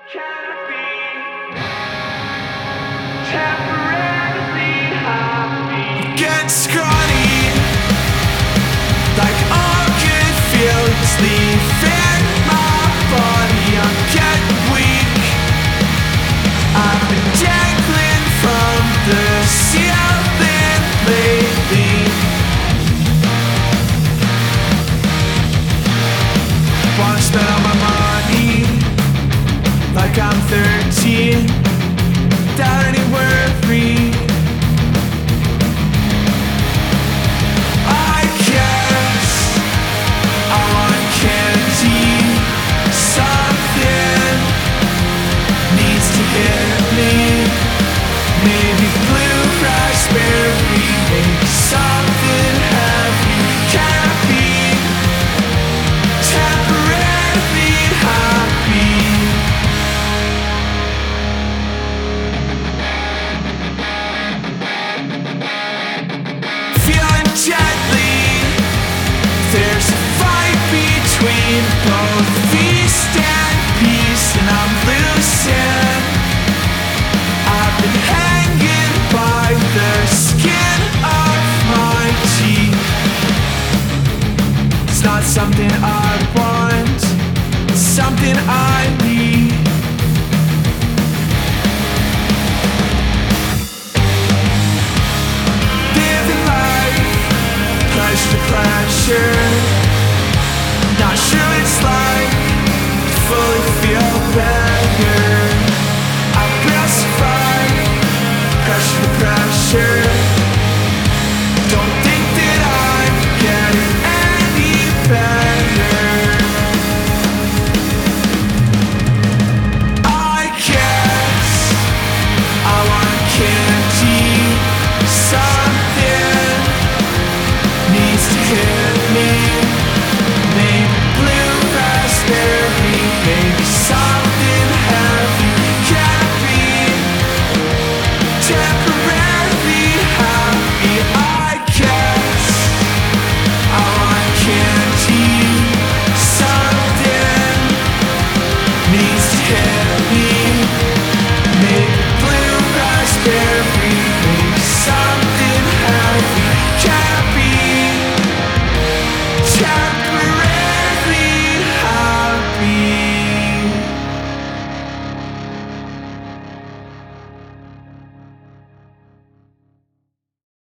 Can I be temporarily happy? Get scrawny, like all good feelings leaving my body. I'm getting weak. I've been dangling from the ceiling lately. Wanna spend all my money like I'm 13, without any worry. I guess I want candy. Something needs to hit me. Maybe blue raspberry, maybe something heavy. Can I be temporarily happy? Feeling gently, there's a fight between both feast and peace, and I'm losing. I've been hanging by the skin of my teeth. It's not something I want, it's something I need. Living life, pleasure to pleasure. Not sure what it's like to fully feel better. I will survive, pressure to pressure. Don't think that I'm getting any better. I guess I want candy. Something needs to hit me. Maybe